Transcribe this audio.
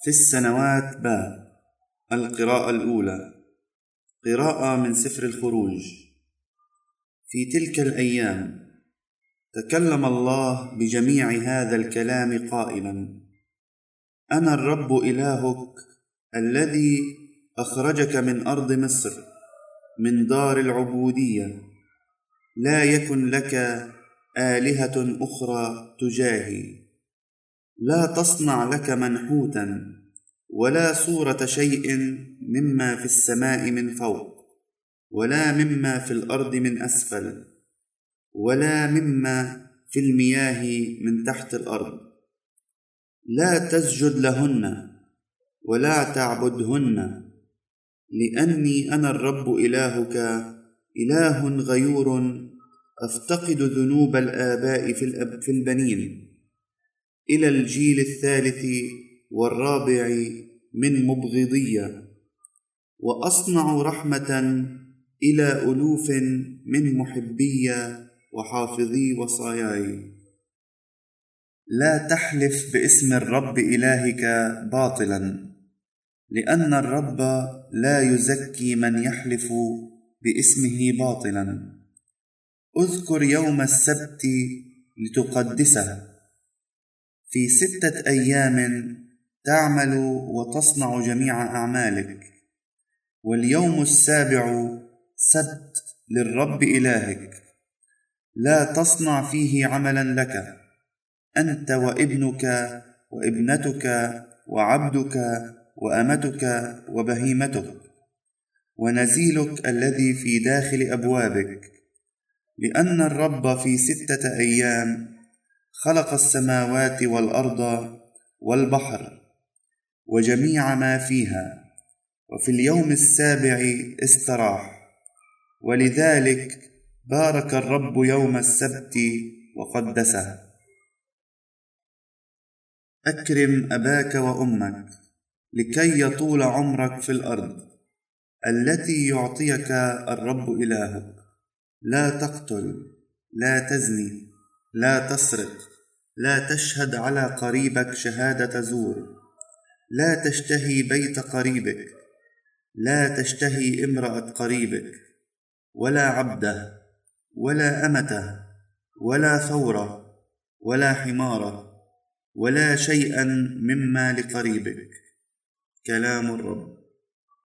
في السنوات القراءة الأولى. قراءة من سفر الخروج. في تلك الأيام تكلم الله بجميع هذا الكلام قائلا: أنا الرب إلهك الذي أخرجك من أرض مصر، من دار العبودية. لا يكن لك آلهة أخرى تجاهي. لا تصنع لك منحوتا، ولا صورة شيء مما في السماء من فوق، ولا مما في الأرض من أسفل، ولا مما في المياه من تحت الأرض. لا تسجد لهن ولا تعبدهن، لأني أنا الرب إلهك، إله غيور، أفتقد ذنوب الآباء في البنين إلى الجيل الثالث والرابع من مبغضية، وأصنع رحمة إلى ألوف من محبي وحافظي وصاياي. لا تحلف باسم الرب إلهك باطلا، لأن الرب لا يزكي من يحلف باسمه باطلا. اذكر يوم السبت لتقدسه. في 6 أيام تعمل وتصنع جميع أعمالك، واليوم السابع سبت للرب إلهك. لا تصنع فيه عملا لك، أنت وابنك وابنتك وعبدك وأمتك وبهيمتك ونزيلك الذي في داخل أبوابك، لأن الرب في 6 أيام خلق السماوات والأرض والبحر وجميع ما فيها، وفي اليوم السابع استراح. ولذلك بارك الرب يوم السبت وقدسه. أكرم أباك وأمك، لكي يطول عمرك في الأرض التي يعطيك الرب إلهك. لا تقتل، لا تزني، لا تسرق، لا تشهد على قريبك شهادة زور، لا تشتهي بيت قريبك، لا تشتهي امرأة قريبك، ولا عبده، ولا أمته، ولا ثورة، ولا حمارة، ولا شيئا مما لقريبك. كلام الرب.